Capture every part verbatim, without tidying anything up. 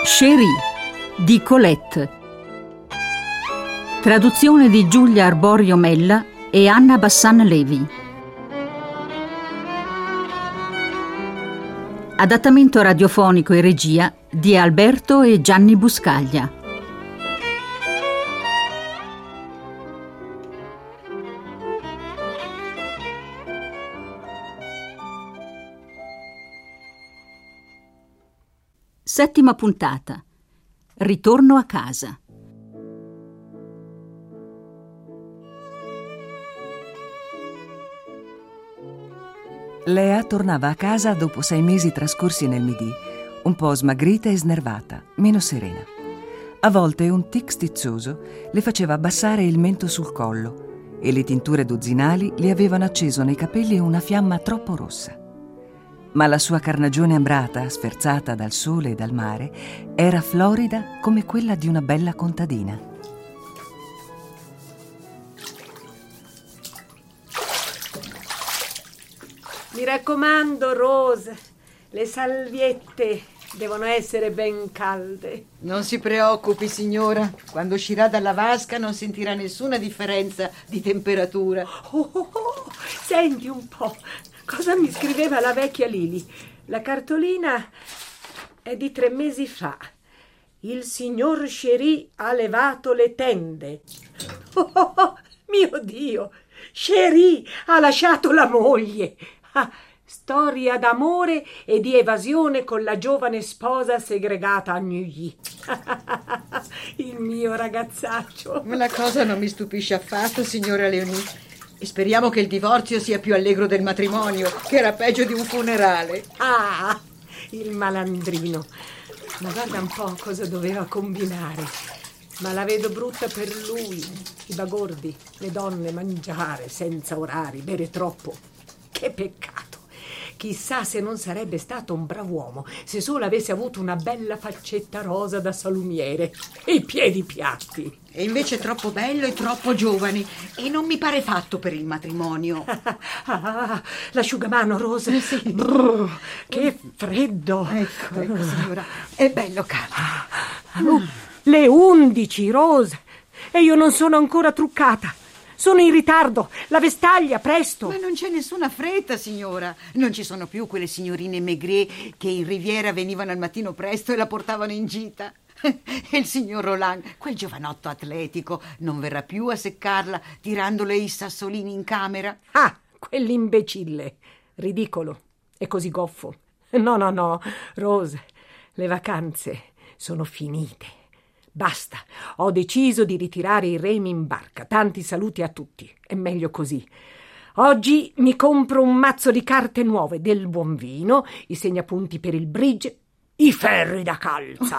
Chérie di Colette. Traduzione di Giulia Arborio Mella e Anna Bassan Levi. Adattamento radiofonico e regia di Alberto e Gianni Buscaglia. Settima puntata. Ritorno a casa. Lea tornava a casa dopo sei mesi trascorsi nel Midi, un po' smagrita e snervata, meno serena. A volte un tic stizzoso le faceva abbassare il mento sul collo e le tinture dozzinali le avevano acceso nei capelli una fiamma troppo rossa. Ma la sua carnagione ambrata, sferzata dal sole e dal mare, era florida come quella di una bella contadina. Mi raccomando, Rose, le salviette devono essere ben calde. Non si preoccupi, signora. Quando uscirà dalla vasca non sentirà nessuna differenza di temperatura. Oh, oh, oh. Senti un po', cosa mi scriveva la vecchia Lili? La cartolina è di tre mesi fa. Il signor Chérie ha levato le tende. Oh, oh, oh, mio Dio, Chérie ha lasciato la moglie. Ah, storia d'amore e di evasione con la giovane sposa segregata a Neuilly. Il mio ragazzaccio. Ma la cosa non mi stupisce affatto, signora Leonie. E speriamo che il divorzio sia più allegro del matrimonio, che era peggio di un funerale. Ah, il malandrino. Ma guarda un po' cosa doveva combinare. Ma la vedo brutta per lui. I bagordi, le donne, mangiare senza orari, bere troppo. Che peccato! Chissà se non sarebbe stato un brav'uomo se solo avesse avuto una bella faccetta rosa da salumiere e i piedi piatti. E invece è troppo bello e troppo giovane e non mi pare fatto per il matrimonio. Ah, l'asciugamano, Rosa. Sì. Brrr, che freddo. Ecco, ecco, signora. È bello caldo. Uh, le undici, Rosa. E io non sono ancora truccata. Sono in ritardo, la vestaglia, presto. Ma non c'è nessuna fretta, signora. Non ci sono più quelle signorine Maigret che in Riviera venivano al mattino presto e la portavano in gita. E il signor Roland, quel giovanotto atletico, non verrà più a seccarla tirandole i sassolini in camera? Ah, quell'imbecille. Ridicolo e così goffo. No, no, no, Rose, le vacanze sono finite. Basta, ho deciso di ritirare i remi in barca. Tanti saluti a tutti, è meglio così. Oggi mi compro un mazzo di carte nuove, del buon vino, i segnapunti per il bridge, i ferri da calza.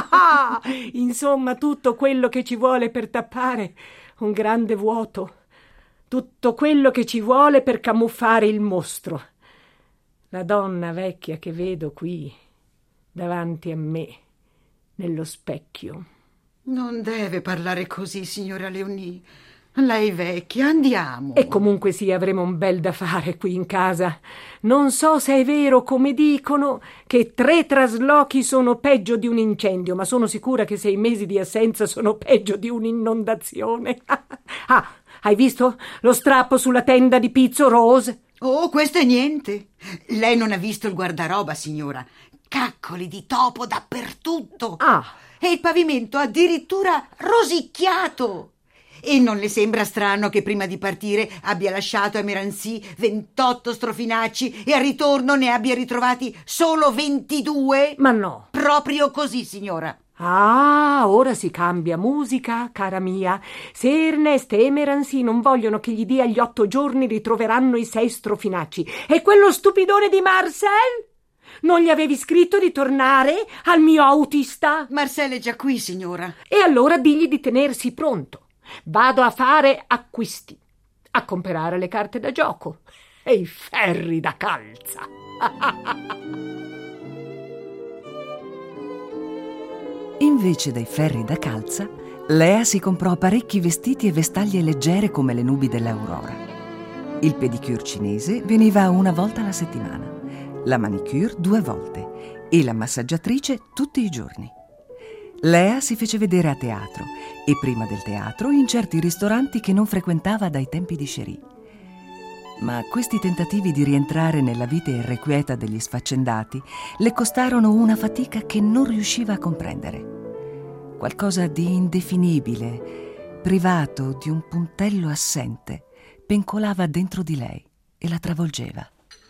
Insomma, tutto quello che ci vuole per tappare un grande vuoto. Tutto quello che ci vuole per camuffare il mostro. La donna vecchia che vedo qui, davanti a me, nello specchio. Non deve parlare così, signora Leonie. Lei vecchia, andiamo. E comunque sì, avremo un bel da fare qui in casa. Non so se è vero, come dicono, che tre traslochi sono peggio di un incendio, ma sono sicura che sei mesi di assenza sono peggio di un'inondazione. Ah, hai visto lo strappo sulla tenda di pizzo, Rose? Oh, questo è niente. Lei non ha visto il guardaroba, signora. Caccoli di topo dappertutto. Ah. E il pavimento addirittura rosicchiato. E non le sembra strano che prima di partire abbia lasciato a Merancy ventotto strofinacci e al ritorno ne abbia ritrovati solo ventidue? Ma no. Proprio così, signora. Ah, ora si cambia musica, cara mia. Se Ernest e Merancy non vogliono che gli dia gli otto giorni, ritroveranno i sei strofinacci. E quello stupidone di Marcel? Non gli avevi scritto di tornare al mio autista? Marcel è già qui, signora. E allora digli di tenersi pronto. Vado a fare acquisti, a comprare le carte da gioco e i ferri da calza. Invece dei ferri da calza, Lea si comprò parecchi vestiti e vestaglie leggere come le nubi dell'aurora. Il pedicure cinese veniva una volta alla settimana, la manicure due volte e la massaggiatrice tutti i giorni. Lea si fece vedere a teatro e prima del teatro in certi ristoranti che non frequentava dai tempi di Cherie. Ma questi tentativi di rientrare nella vita irrequieta degli sfaccendati le costarono una fatica che non riusciva a comprendere. Qualcosa di indefinibile, privato di un puntello assente, pencolava dentro di lei e la travolgeva.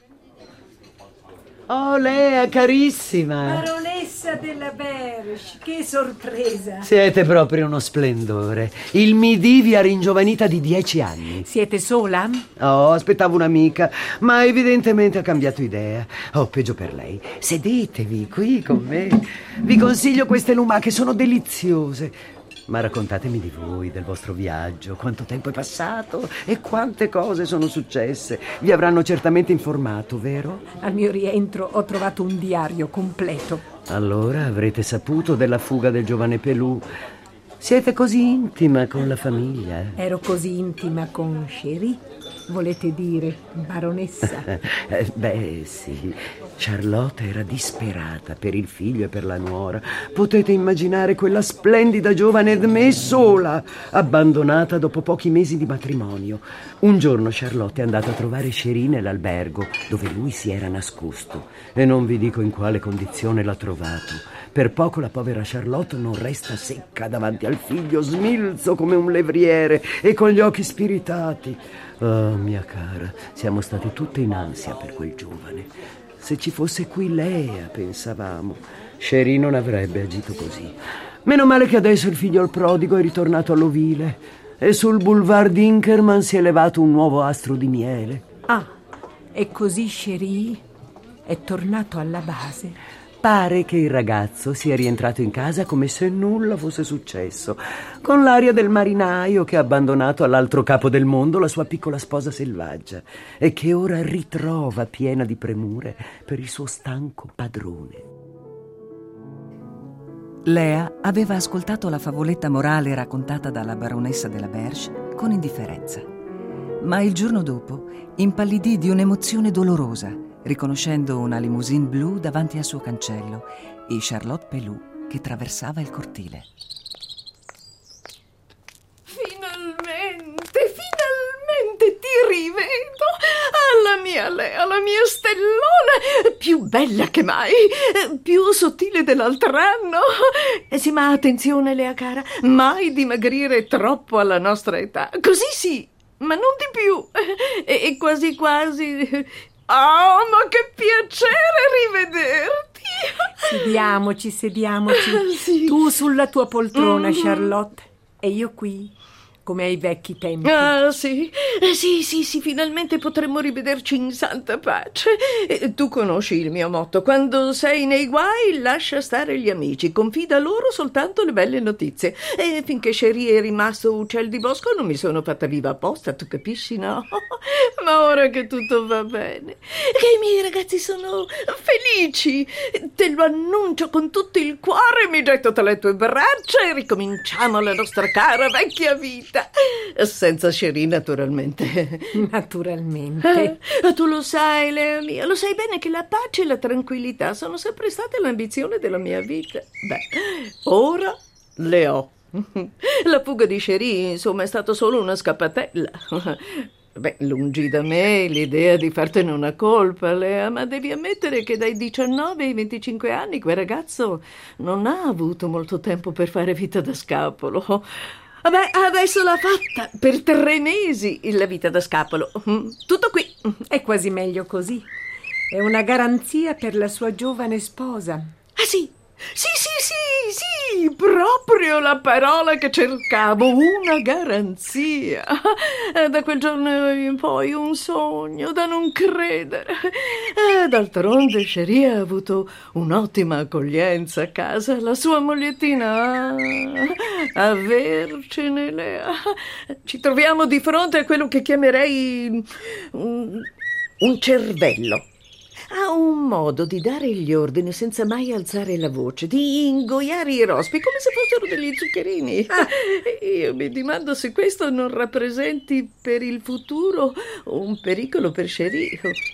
Oh, Lea, carissima! Baronessa della Berge, che sorpresa! Siete proprio uno splendore. Il Midi vi ha ringiovanita di dieci anni. Siete sola? Oh, aspettavo un'amica, ma evidentemente ha cambiato idea. Oh, peggio per lei. Sedetevi qui con me. Vi consiglio queste lumache, sono deliziose. Ma raccontatemi di voi, del vostro viaggio, quanto tempo è passato e quante cose sono successe. Vi avranno certamente informato, vero? Al mio rientro ho trovato un diario completo. Allora avrete saputo della fuga del giovane Pelù. Siete così intima con la famiglia? Ero così intima con Cherie? Volete dire, baronessa? eh, beh, sì. Charlotte era disperata per il figlio e per la nuora. Potete immaginare quella splendida giovane Edmé sola, abbandonata dopo pochi mesi di matrimonio. Un giorno Charlotte è andata a trovare Cherie nell'albergo dove lui si era nascosto e non vi dico in quale condizione l'ha trovato. Per poco la povera Charlotte non resta secca davanti al figlio, smilzo come un levriere e con gli occhi spiritati. Oh, mia cara, siamo state tutte in ansia per quel giovane. Se ci fosse qui Lea, pensavamo, Cherie non avrebbe agito così. Meno male che adesso il figlio prodigo è ritornato all'ovile e sul boulevard d'Inkerman si è levato un nuovo astro di miele. Ah, e così Cherie è tornato alla base. Pare che il ragazzo sia rientrato in casa come se nulla fosse successo, con l'aria del marinaio che ha abbandonato all'altro capo del mondo la sua piccola sposa selvaggia e che ora ritrova piena di premure per il suo stanco padrone. Lea aveva ascoltato la favoletta morale raccontata dalla baronessa della Berge con indifferenza, ma il giorno dopo impallidì di un'emozione dolorosa riconoscendo una limousine blu davanti al suo cancello e Charlotte Pelù che traversava il cortile. Finalmente, finalmente ti rivedo! Alla mia Lea, la mia stellona, più bella che mai, più sottile dell'altro anno. Eh sì, ma attenzione, Lea cara, mai dimagrire troppo alla nostra età. Così sì, ma non di più. E, e quasi quasi... Oh, ma che piacere rivederti! Sediamoci, sediamoci. Sì. Tu sulla tua poltrona, Mm-hmm. Charlotte, e io qui, come ai vecchi tempi. Ah, sì, eh, sì, sì, sì, finalmente potremmo rivederci in santa pace. Eh, tu conosci il mio motto: quando sei nei guai, lascia stare gli amici, confida loro soltanto le belle notizie. E finché Cherie è rimasto uccel di bosco non mi sono fatta viva apposta, tu capisci, no? Ma ora che tutto va bene, che i miei ragazzi sono felici, te lo annuncio con tutto il cuore, mi getto tra le tue braccia e ricominciamo la nostra cara vecchia vita. Senza Cherie, naturalmente. Naturalmente. Eh, tu lo sai, Lea mia, lo sai bene che la pace e la tranquillità sono sempre state l'ambizione della mia vita. Beh, ora le ho. La fuga di Cherie, insomma, è stata solo una scappatella. Beh, lungi da me l'idea di fartene una colpa, Lea, ma devi ammettere che dai diciannove ai venticinque anni quel ragazzo non ha avuto molto tempo per fare vita da scapolo. Vabbè, adesso l'ha fatta per tre mesi la vita da scapolo. Tutto qui. È quasi meglio così. È una garanzia per la sua giovane sposa. Ah sì, sì, sì, sì, sì, proprio la parola che cercavo, una garanzia. Da quel giorno in poi un sogno da non credere. D'altronde Cherie ha avuto un'ottima accoglienza a casa, la sua mogliettina ah, avercene, Lea. Ci troviamo di fronte a quello che chiamerei un, un cervello. Ha un modo di dare gli ordini senza mai alzare la voce, di ingoiare i rospi come se fossero degli zuccherini. Ah, io mi domando se questo non rappresenti per il futuro un pericolo per Cherie.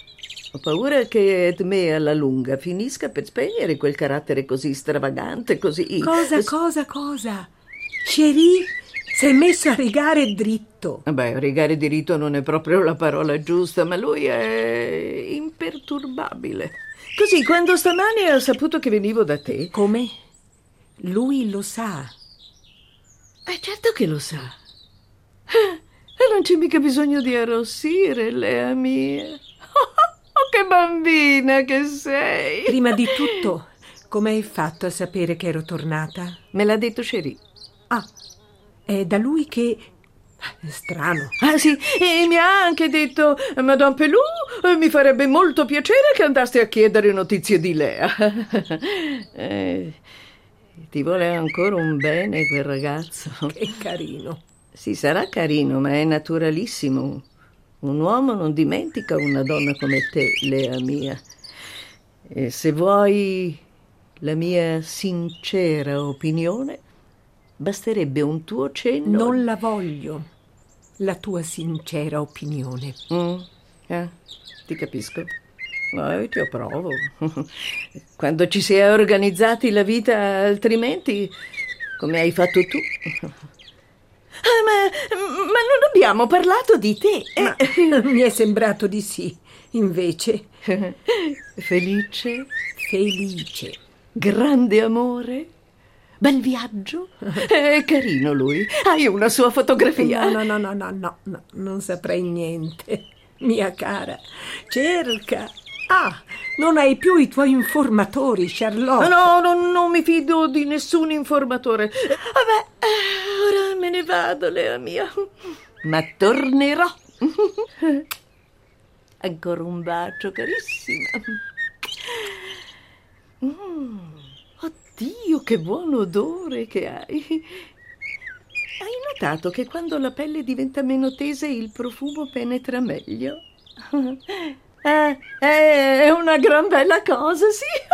Ho paura che Edmé alla lunga finisca per spegnere quel carattere così stravagante, così... Cosa, cosa, cosa? Chérie, sei messo a rigare dritto. Beh, rigare diritto non è proprio la parola giusta, ma lui è imperturbabile. Così, quando stamani ha saputo che venivo da te... Come? Lui lo sa. Eh, certo che lo sa. E non c'è mica bisogno di arrossire, Lea mia. Oh, che bambina che sei! Prima di tutto, come hai fatto a sapere che ero tornata? Me l'ha detto Chérie. Ah, è da lui che... Strano. Ah sì, e mi ha anche detto: Madame Pelou, mi farebbe molto piacere che andaste a chiedere notizie di Lea. eh, ti vuole ancora un bene quel ragazzo. Che carino. Sì, sarà carino, ma è naturalissimo. Un uomo non dimentica una donna come te, Lea mia. E se vuoi la mia sincera opinione, basterebbe un tuo cenno. Non la voglio, la tua sincera opinione. Mm, eh, ti capisco. No, ti approvo. Quando ci si è organizzati la vita altrimenti, come hai fatto tu. Ah, ma, ma non abbiamo parlato di te. Ma mi è sembrato di sì, invece. Felice? Felice. Grande amore? Bel viaggio? È carino lui. Hai una sua fotografia? No, no, no, no, no, no, non saprei niente. Mia cara, cerca. Ah, non hai più i tuoi informatori, Charlotte. No, no, non mi fido di nessun informatore. Vabbè, ora me ne vado, Lea mia. Ma tornerò. Ancora un bacio, carissima. Mm, oddio, che buon odore che hai. Hai notato che quando la pelle diventa meno tesa il profumo penetra meglio? Eh, è una gran bella cosa, sì.